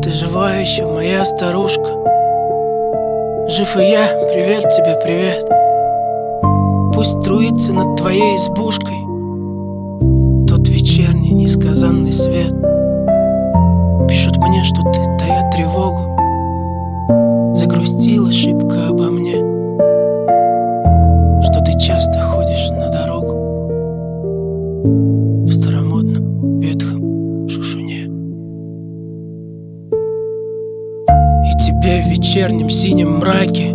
ты жива еще, моя старушка? Жив и я, привет тебе, привет. Пусть струится над твоей избушкой тот вечерний несказанный свет. Пишут мне, что ты, тая тревогу, загрустила шибко обо мне, что ты часто ходишь на дорогу в старомодном ветхом шушуне. И тебе в вечернем синем мраке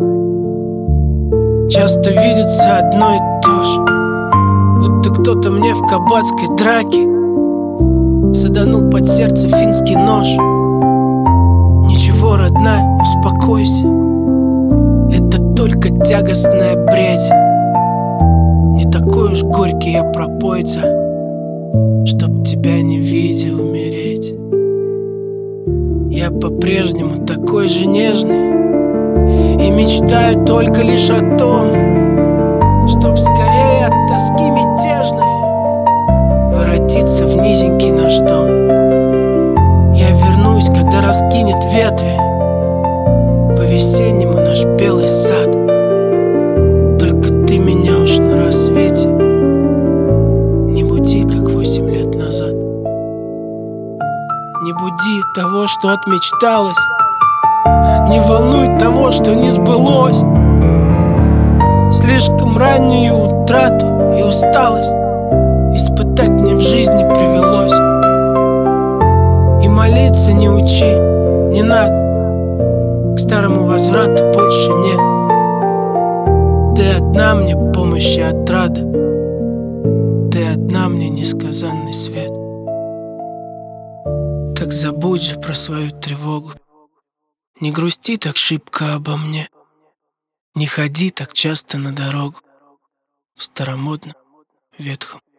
часто видится одно и то же, будто кто-то мне в кабацкой драке саданул под сердце финский нож. Ничего, родная, успокойся, это только тягостная бредь. Не такой уж горький я пропойца, чтоб тебя не видя умереть. Я по-прежнему такой же нежный и мечтаю только лишь о том, чтоб скорее от тоски мятежной воротиться в низенький наш дом. Я вернусь, когда раскинет ветви по-весеннему наш белый сад. Только ты меня уж на рассвете не буди, как 8 лет назад. Не буди того, что отмечталось, не волнуй того, что не сбылось. Слишком раннюю утрату и усталость испытать мне в жизни привелось. И молиться не учи, не надо, к старому возврату больше нет. Ты одна мне помощь и отрада, ты одна мне несказанный свет. Так забудь же про свою тревогу, не грусти так шибко обо мне, не ходи так часто на дорогу в старомодном ветхом